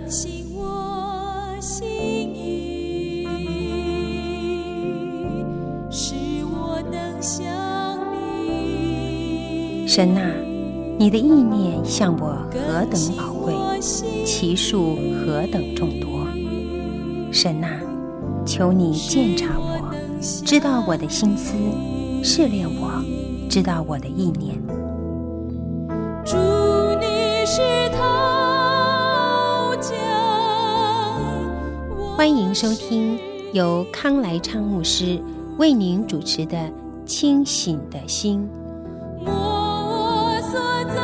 更新我心意，使我能像你。 神啊，你的意念向我何等宝贵，其数何等众多。神啊，求你鉴察我，知道我的心思，试炼我，知道我的意念。 主，你是陶匠， 欢迎收听由康来昌牧师为您主持的《清醒的心》。 我所造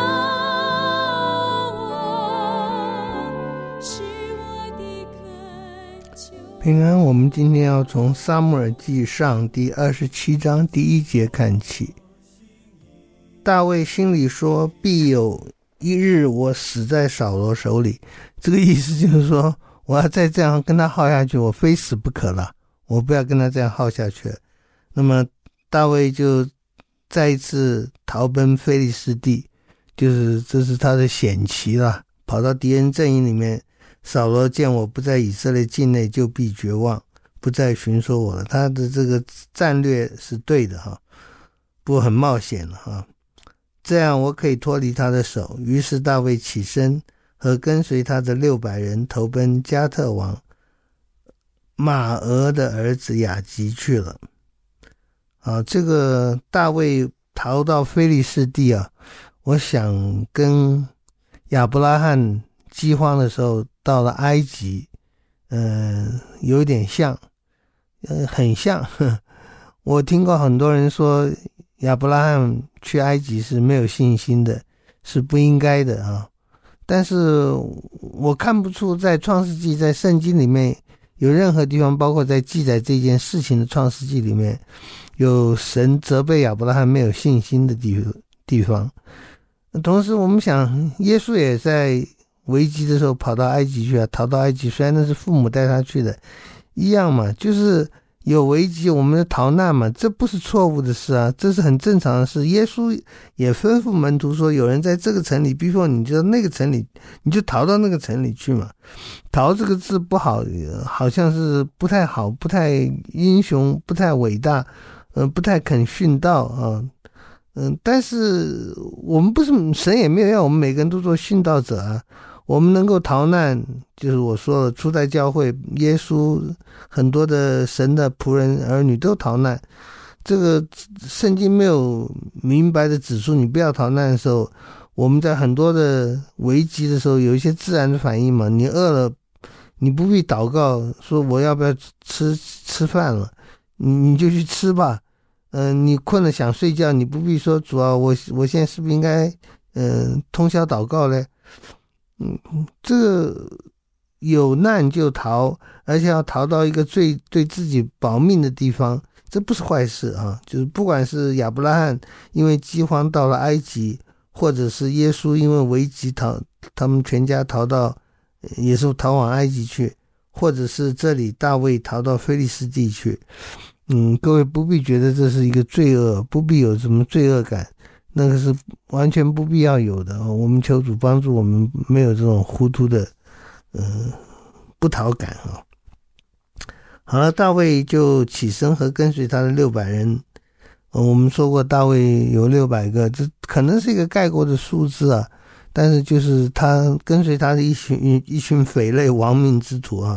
是我的恳求。 平安，我们今天要从撒母耳记上第27章第1节看起。大卫心里说，必有一日我死在扫罗手里。这个意思就是说，我要再这样跟他耗下去，我非死不可了，我不要跟他这样耗下去了。那么大卫就再一次逃奔非利士地，这是他的险棋了，跑到敌人阵营里面。扫罗见我不在以色列境内，就必绝望，不再寻索我了。他的这个战略是对的哈，不过很冒险了哈。这样我可以脱离他的手。于是大卫起身，和跟随他的600人投奔加特王马俄的儿子雅吉去了。这个大卫逃到非利士地啊，我想跟亚伯拉罕饥荒的时候到了埃及，有点像，很像。我听过很多人说亚伯拉罕去埃及是没有信心的，是不应该的啊。但是我看不出在创世纪，在圣经里面有任何地方，包括在记载这件事情的创世纪里面，有神责备亚伯拉罕没有信心的地方。同时我们想，耶稣也在危机的时候跑到埃及去啊，逃到埃及，虽然那是父母带他去的，一样嘛，就是有危机我们就逃难嘛，这不是错误的事啊，这是很正常的事。耶稣也吩咐门徒说，有人在这个城里逼迫你，就到那个城里，你就逃到那个城里去嘛。逃这个字不好，好像是不太好，不太英雄，不太伟大，不太肯殉道啊。但是我们不是，神也没有要我们每个人都做殉道者啊。我们能够逃难，就是我说了，初代教会耶稣很多的神的仆人儿女都逃难。这个圣经没有明白的指出你不要逃难的时候，我们在很多的危机的时候有一些自然的反应嘛。你饿了，你不必祷告说我要不要吃饭了，你就去吃吧。你困了想睡觉，你不必说主啊，我现在是不是应该通宵祷告嘞？这个有难就逃，而且要逃到一个最对自己保命的地方，这不是坏事啊。就是不管是亚伯拉罕因为饥荒到了埃及，或者是耶稣因为危急他们全家逃到也是逃往埃及去，或者是这里大卫逃到非利士地去。各位不必觉得这是一个罪恶，不必有什么罪恶感，那个是完全不必要有的。我们求主帮助我们没有这种糊涂的不逃感啊。好了，大卫就起身和跟随他的600人。我们说过大卫有600个，这可能是一个概括的数字啊，但是就是他跟随他的一群匪类亡命之徒啊。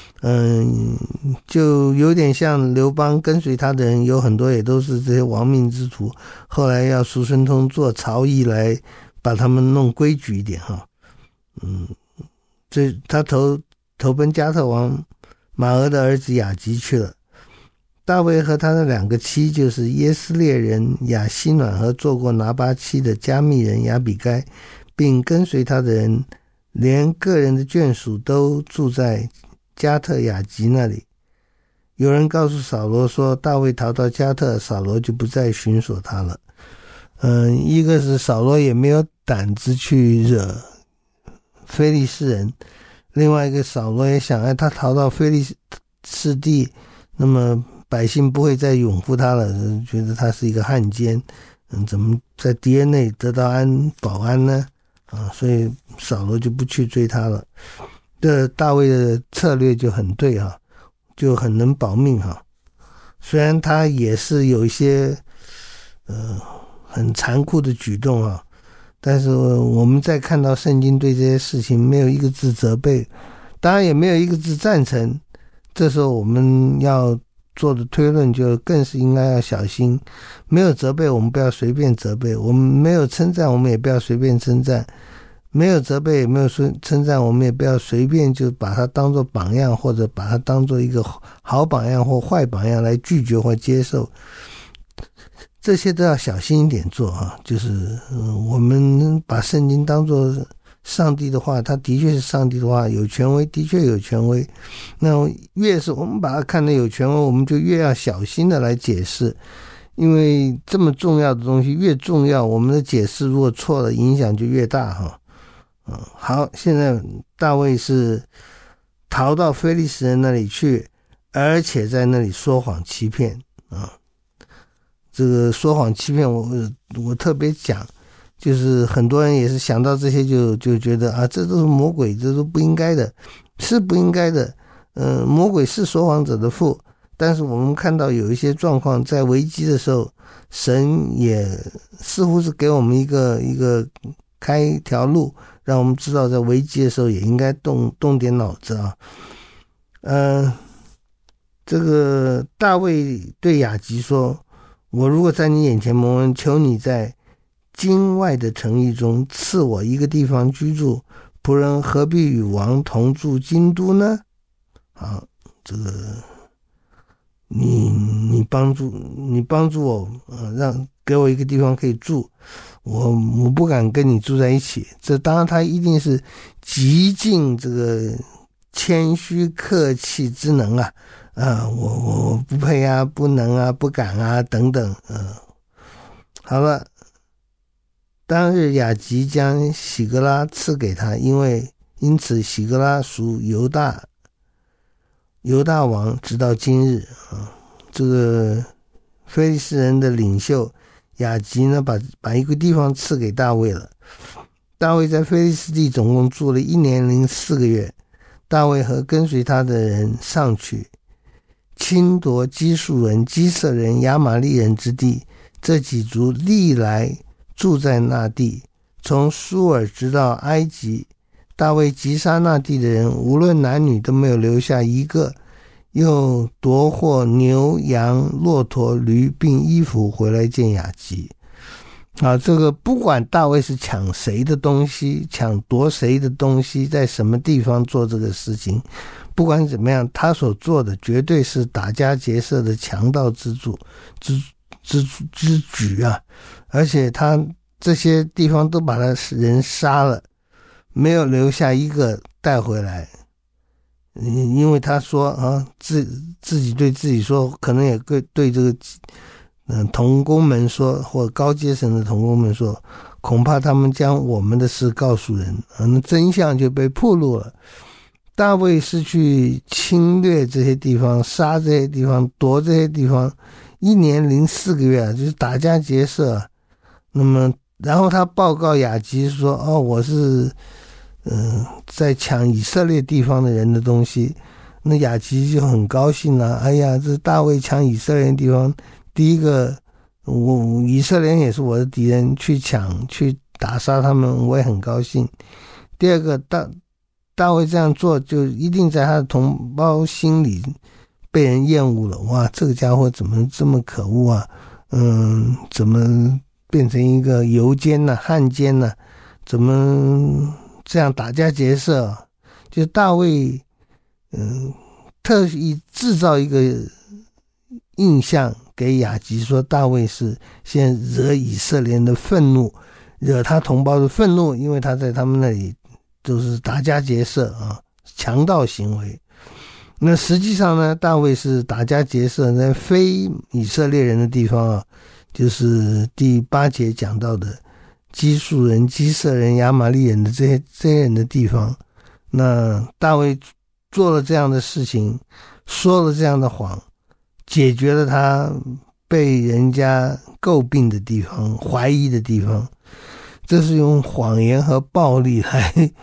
就有点像刘邦跟随他的人有很多也都是这些亡命之徒，后来要苏孙通做曹议来把他们弄规矩一点哈。他投奔加特王马俄的儿子雅吉去了。大卫和他的2个妻，就是耶斯列人雅西暖和做过拿巴妻的加密人亚比该，并跟随他的人，连个人的眷属都住在加特雅吉那里。有人告诉扫罗说，大卫逃到加特，扫罗就不再寻索他了。一个是扫罗也没有胆子去惹非利士人，另外一个扫罗也想，他逃到非利士地，那么百姓不会再拥护他了，觉得他是一个汉奸，怎么在敌人内得到保安呢？所以扫罗就不去追他了。 的大卫的策略就很对啊，就很能保命啊。虽然他也是有一些很残酷的举动啊，但是我们在看到圣经对这些事情没有一个字责备，当然也没有一个字赞成，这时候我们要做的推论就更是应该要小心。没有责备我们不要随便责备，我们没有称赞我们也不要随便称赞，没有责备也没有称赞我们也不要随便就把它当作榜样，或者把它当作一个好榜样或坏榜样来拒绝或接受，这些都要小心一点做啊。就是我们把圣经当作上帝的话，它的确是上帝的话，有权威，的确有权威。那越是我们把它看得有权威，我们就越要小心的来解释，因为这么重要的东西越重要，我们的解释如果错了，影响就越大哈。好，现在大卫是逃到非利士人那里去，而且在那里说谎欺骗啊。这个说谎欺骗我特别讲，就是很多人也是想到这些就觉得啊，这都是魔鬼，这都不应该的，是不应该的。魔鬼是说谎者的父，但是我们看到有一些状况，在危机的时候，神也似乎是给我们一个开一条路，让我们知道在危机的时候也应该动点脑子啊。这个大卫对亚吉说，我如果在你眼前蒙恩，求你在京外的城邑中赐我一个地方居住，仆人何必与王同住京都呢？好，这个你帮助我，给我一个地方可以住，我不敢跟你住在一起。这当然他一定是极尽这个谦虚客气之能啊，我不配啊，不能啊，不敢啊，等等。好了，当日亚吉将喜格拉赐给他，因此喜格拉属犹大王直到今日啊。这个非利士人的领袖亚吉呢，把一个地方赐给大卫了。大卫在非利士地总共住了1年零4个月。大卫和跟随他的人上去，侵夺基述人、基色人、亚玛利人之地，这几族历来住在那地，从苏尔直到埃及。大卫击杀那地的人，无论男女都没有留下一个，又夺获牛羊骆驼驴并衣服回来见亚吉。这个不管大卫是抢谁的东西，抢夺谁的东西，在什么地方做这个事情，不管怎么样，他所做的绝对是打家劫舍的强盗之举啊！而且他这些地方都把他人杀了，没有留下一个带回来。因为他说自己对自己说，可能也对这个同工们说，或高阶层的同工们说，恐怕他们将我们的事告诉人，那真相就被暴露了。大卫是去侵略这些地方，杀这些地方，夺这些地方，1年零4个月就是打家劫舍。那么然后他报告亚吉说，我是在抢以色列地方的人的东西。那亚吉就很高兴了，哎呀，这大卫抢以色列地方，第一个以色列人也是我的敌人，去打杀他们，我也很高兴。第二个大卫这样做，就一定在他的同胞心里被人厌恶了。哇，这个家伙怎么这么可恶啊？怎么变成一个游奸呢、汉奸呢？怎么这样打家劫舍？就大卫特意制造一个印象给亚吉，说大卫是现在惹以色列人的愤怒，惹他同胞的愤怒，因为他在他们那里就是打家劫舍强盗行为。那实际上呢，大卫是打家劫舍在非以色列人的地方就是第8节讲到的基述人、基色人、亚玛利人的这些人的地方。那大卫做了这样的事情，说了这样的谎，解决了他被人家诟病的地方、怀疑的地方。这是用谎言和暴力来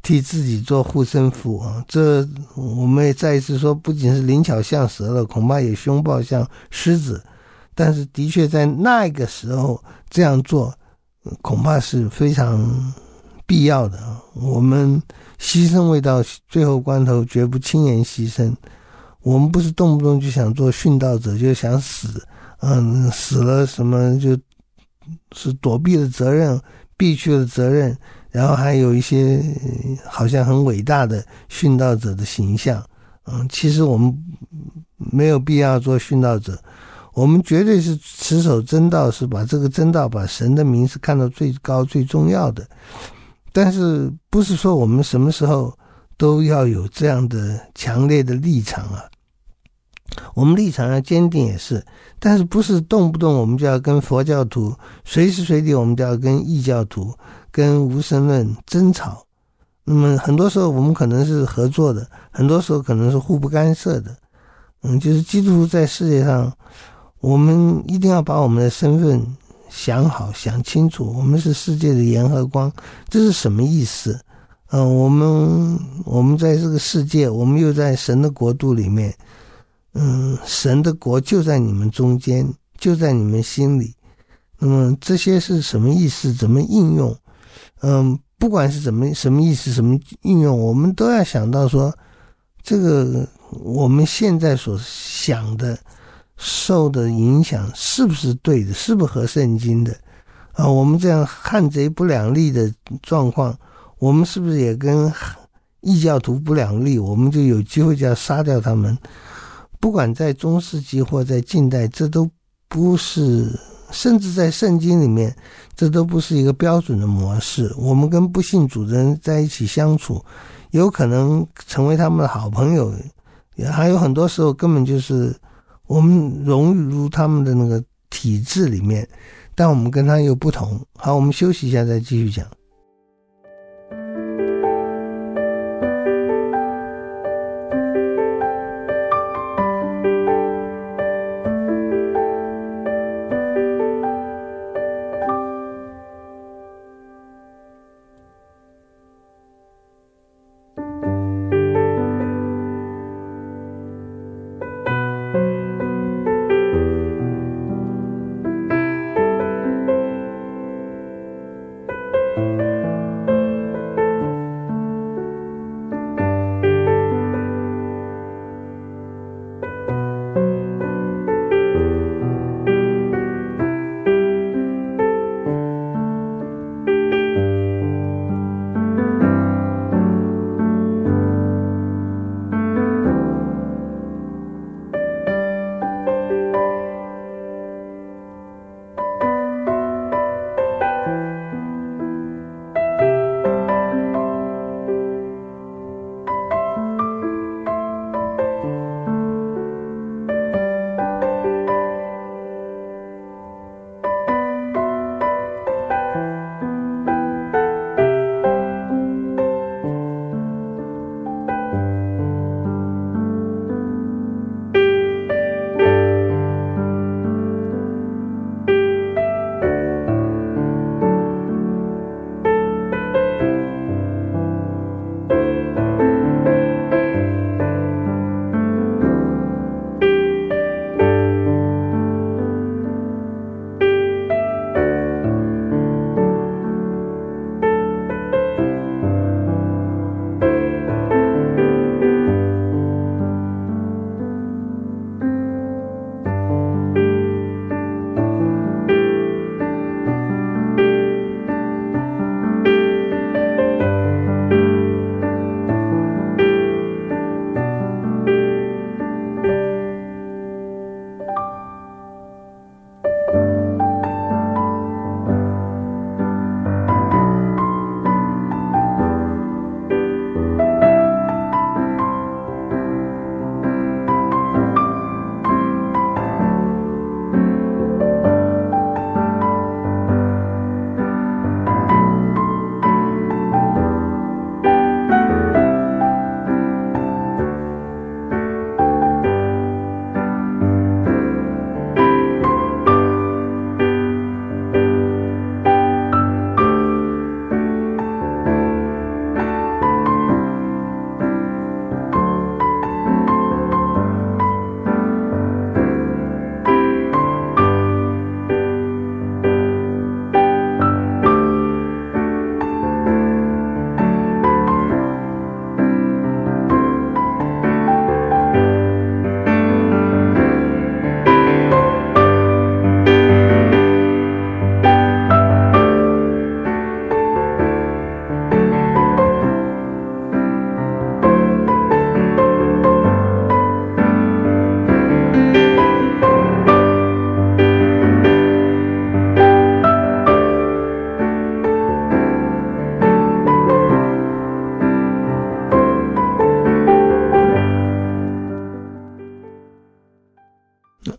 替自己做护身符啊。这我们也再一次说，不仅是灵巧像蛇了，恐怕也凶暴像狮子。但是的确在那个时候这样做，恐怕是非常必要的。我们牺牲未到最后关头，绝不轻言牺牲。我们不是动不动就想做殉道者，就想死，死了什么就是躲避了责任，避去了责任，然后还有一些好像很伟大的殉道者的形象。其实我们没有必要做殉道者，我们绝对是持守真道，是把这个真道，把神的名是看到最高最重要的。但是不是说我们什么时候都要有这样的强烈的立场啊？我们立场要坚定也是，但是不是动不动我们就要跟佛教徒，随时随地我们都要跟异教徒、跟无神论争吵。那么很多时候我们可能是合作的，很多时候可能是互不干涉的。就是基督徒在世界上，我们一定要把我们的身份想好想清楚，我们是世界的盐和光，这是什么意思？我们在这个世界，我们又在神的国度里面，神的国就在你们中间，就在你们心里。那么这些是什么意思？怎么应用？不管是什么意思，什么应用，我们都要想到说，这个我们现在所想的受的影响是不是对的，是不是合圣经的我们这样汉贼不两立的状况，我们是不是也跟异教徒不两立，我们就有机会就要杀掉他们？不管在中世纪或在近代，这都不是，甚至在圣经里面，这都不是一个标准的模式。我们跟不信主的人在一起相处，有可能成为他们的好朋友，还有很多时候根本就是我们融入他们的那个体制里面，但我们跟他又不同。好，我们休息一下再继续讲。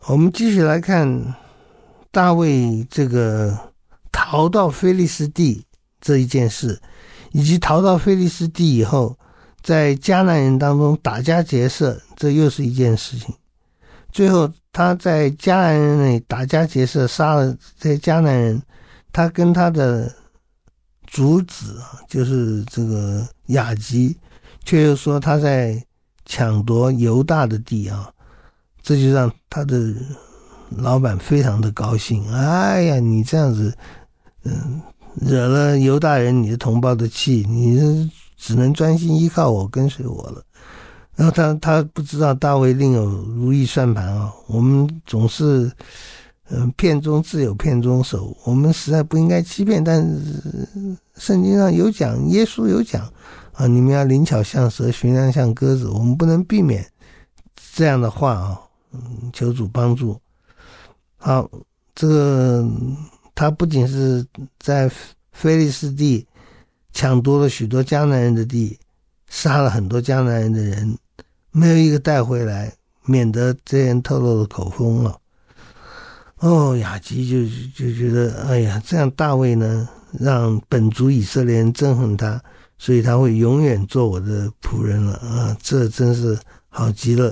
我们继续来看大卫这个逃到非利士地这一件事，以及逃到非利士地以后在迦南人当中打家劫舍，这又是一件事情。最后他在迦南人那里打家劫舍，杀了这些迦南人，他跟他的主子就是这个雅吉，却又说他在抢夺犹大的地这就让他的老板非常的高兴。哎呀，你这样子惹了犹大人你的同胞的气，你只能专心依靠我，跟随我了。然后他不知道大卫另有如意算盘我们总是骗中自有骗中手，我们实在不应该欺骗，但是圣经上有讲，耶稣有讲你们要灵巧像蛇，寻良像鸽子，我们不能避免这样的话求主帮助。好，这个他不仅是在非利士地抢夺了许多迦南人的地，杀了很多迦南人的人，没有一个带回来，免得这人透露了口风了。雅吉就觉得，哎呀，这样大卫呢，让本族以色列人憎恨他，所以他会永远做我的仆人了这真是好极了。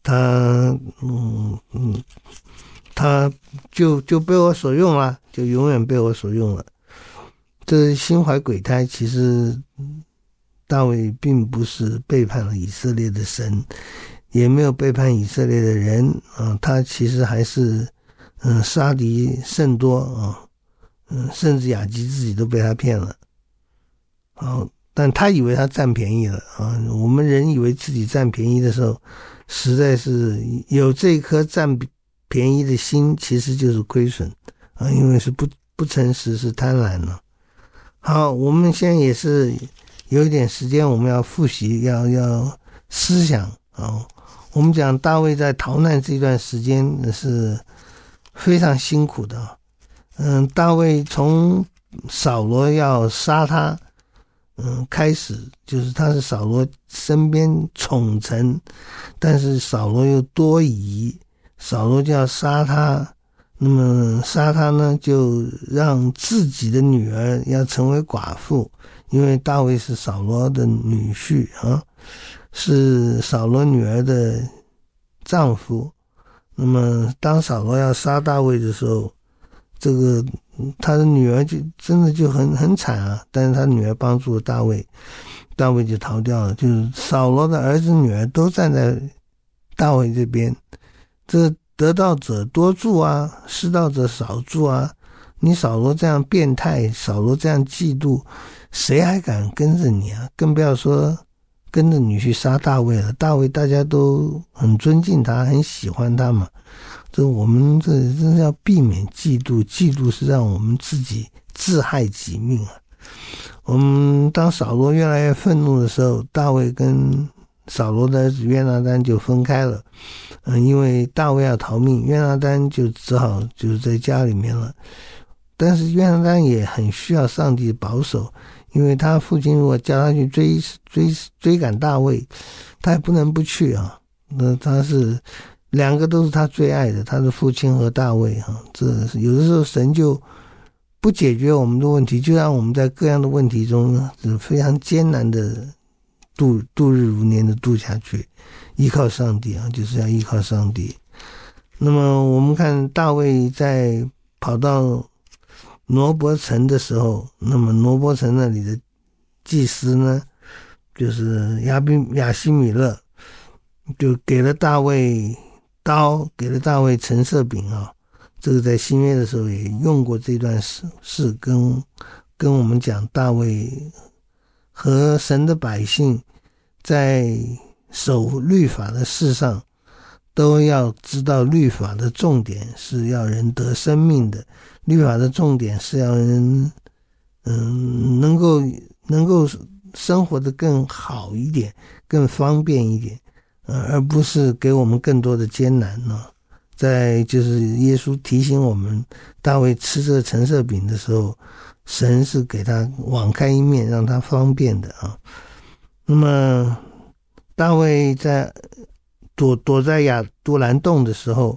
他就被我所用了，就永远被我所用了。这心怀鬼胎，其实大卫并不是背叛了以色列的神，也没有背叛以色列的人他其实还是杀敌甚多甚至雅吉自己都被他骗了但他以为他占便宜了我们人以为自己占便宜的时候，实在是有这颗占便宜的心，其实就是亏损因为是不诚实，是贪婪了。好，我们现在也是有一点时间，我们要复习，要思想我们讲大卫在逃难这段时间是非常辛苦的大卫从扫罗要杀他开始，就是他是扫罗身边宠臣，但是扫罗又多疑，扫罗就要杀他，那么杀他呢，就让自己的女儿要成为寡妇，因为大卫是扫罗的女婿是扫罗女儿的丈夫。那么当扫罗要杀大卫的时候，这个他的女儿就真的就很惨但是他女儿帮助了大卫就逃掉了，就是扫罗的儿子女儿都站在大卫这边，这得道者多助失道者少助你扫罗这样变态，扫罗这样嫉妒，谁还敢跟着你更不要说跟着你去杀大卫了。大卫大家都很尊敬他，很喜欢他嘛。这我们这真是要避免嫉妒，嫉妒是让我们自己自害己命我们当扫罗越来越愤怒的时候，大卫跟扫罗的儿子约拿单就分开了因为大卫要逃命，约拿单就只好就是在家里面了。但是约拿单也很需要上帝保守，因为他父亲如果叫他去追赶大卫，他也不能不去那他是两个都是他最爱的，他的父亲和大卫这有的时候神就不解决我们的问题，就让我们在各样的问题中是非常艰难的度日如年的度下去，依靠上帝就是要依靠上帝。那么我们看大卫在跑到挪伯城的时候，那么挪伯城那里的祭司呢，就是亚希米勒，就给了大卫刀，给了大卫陈设饼这个在新约的时候也用过这段事跟我们讲，大卫和神的百姓在守律法的事上都要知道，律法的重点是要人得生命的，律法的重点是要人能够生活得更好一点，更方便一点而不是给我们更多的艰难在就是耶稣提醒我们大卫吃这个陈设饼的时候，神是给他网开一面，让他方便的那么大卫在躲在亚杜兰洞的时候，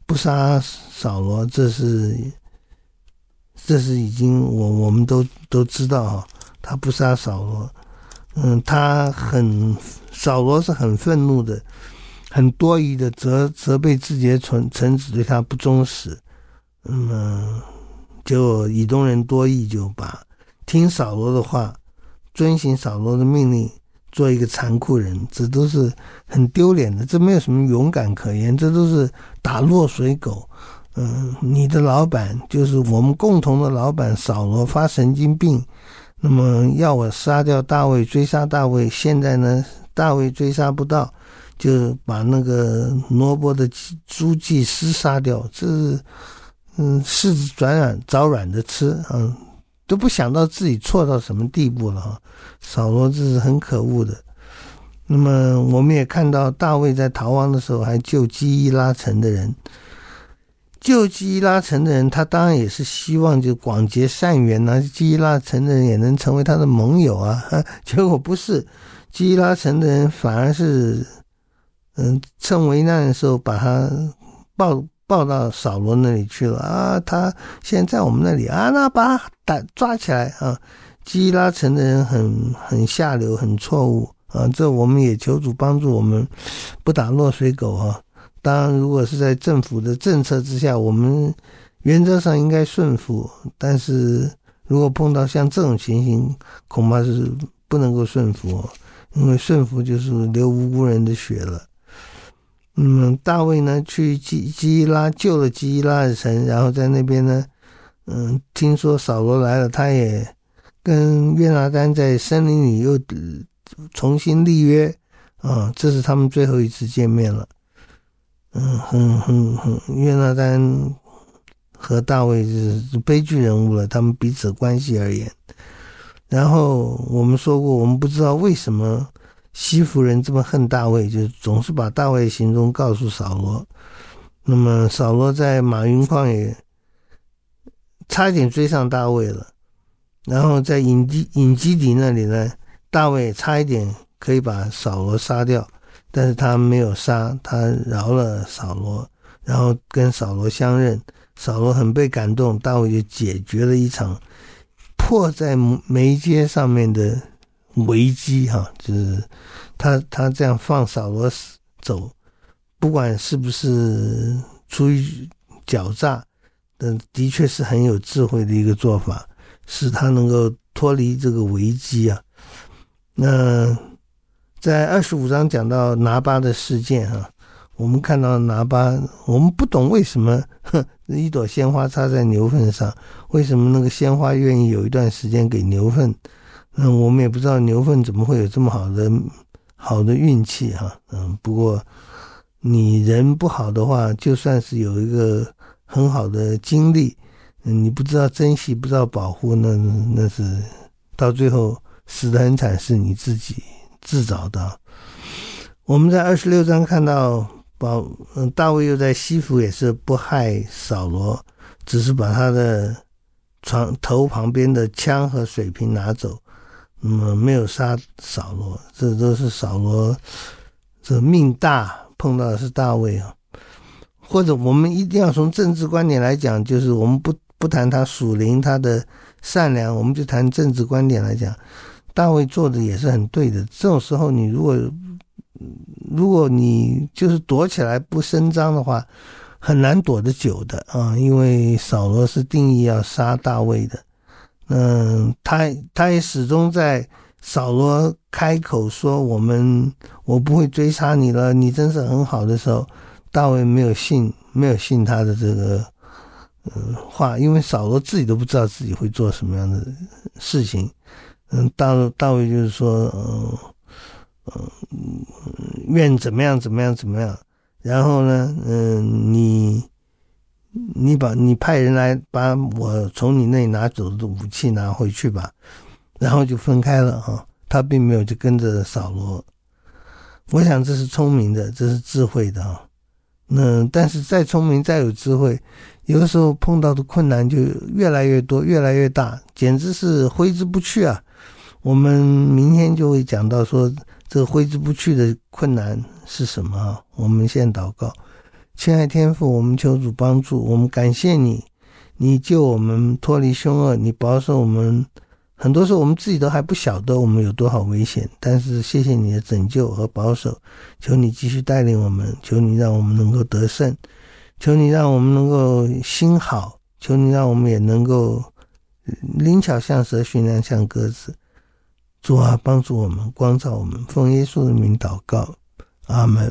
不杀扫罗，这是已经我们都知道哈，他不杀扫罗，扫罗是很愤怒的，很多疑的责备自己的臣子对他不忠实，结果以东人多疑，就把听扫罗的话，遵行扫罗的命令，做一个残酷人，这都是很丢脸的，这没有什么勇敢可言，这都是打落水狗。你的老板就是我们共同的老板扫罗发神经病，那么要我杀掉大卫，追杀大卫，现在呢大卫追杀不到，就把那个挪伯的诸祭司杀掉，这是柿子找软的吃，都不想到自己错到什么地步了扫罗这是很可恶的。那么我们也看到大卫在逃亡的时候还救基伊拉城的人，他当然也是希望就广结善缘啊，基伊拉城的人也能成为他的盟友啊，结果不是，基伊拉城的人反而是趁危难的时候把他抱到扫罗那里去了啊，他现在在我们那里啊，那把他抓起来啊。基伊拉城的人很下流，很错误啊，这我们也求主帮助我们不打落水狗啊。当然如果是在政府的政策之下，我们原则上应该顺服，但是如果碰到像这种情形，恐怕是不能够顺服，因为顺服就是流无辜人的血了。大卫呢去基伊拉救了基伊拉的城，然后在那边呢听说扫罗来了，他也跟约拿单在森林里又重新立约这是他们最后一次见面了。约拿单和大卫是悲剧人物了，他们彼此关系而言。然后我们说过，我们不知道为什么西弗人这么恨大卫，就总是把大卫行踪告诉扫罗。那么扫罗在马云旷野差一点追上大卫了，然后在隐基底那里呢，大卫差一点可以把扫罗杀掉，但是他没有杀，他饶了扫罗，然后跟扫罗相认，扫罗很被感动，大卫就解决了一场迫在眉睫上面的危机就是他这样放扫罗走，不管是不是出于狡诈，的确是很有智慧的一个做法，使他能够脱离这个危机啊。那在25章讲到拿巴的事件我们看到拿巴，我们不懂为什么一朵鲜花插在牛粪上，为什么那个鲜花愿意有一段时间给牛粪，我们也不知道牛粪怎么会有这么好的运气不过你人不好的话，就算是有一个很好的经历，你不知道珍惜，不知道保护，那是到最后死得很惨，是你自己自找的。我们在26章看到大卫又在西弗也是不害扫罗，只是把他的头旁边的枪和水瓶拿走，没有杀扫罗，这都是扫罗这命大，碰到的是大卫或者我们一定要从政治观点来讲，就是我们不谈他属灵他的善良，我们就谈政治观点来讲，大卫做的也是很对的。这种时候你如果你就是躲起来不声张的话，很难躲得久的因为扫罗是定义要杀大卫的。他也始终在扫罗开口说我不会追杀你了，你真是很好的时候，大卫没有信他的这个话，因为扫罗自己都不知道自己会做什么样的事情。大卫就是说愿怎么样怎么样怎么样，然后呢你派人来把我从你那里拿走的武器拿回去吧，然后就分开了他并没有就跟着扫罗。我想这是聪明的，这是智慧的但是再聪明再有智慧，有的时候碰到的困难就越来越多越来越大，简直是挥之不去啊。我们明天就会讲到说这个挥之不去的困难是什么我们先祷告。 亲爱天父，我们求主帮助，我们感谢你，你救我们脱离凶恶，你保守我们，很多时候我们自己都还不晓得我们有多少危险，但是谢谢你的拯救和保守，求你继续带领我们，求你让我们能够得胜，求你让我们能够心好，求你让我们也能够灵巧像蛇，驯良像鸽子。主啊，帮助我们，光照我们，奉耶稣的名祷告，阿们。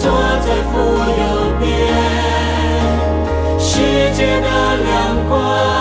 世界的亮光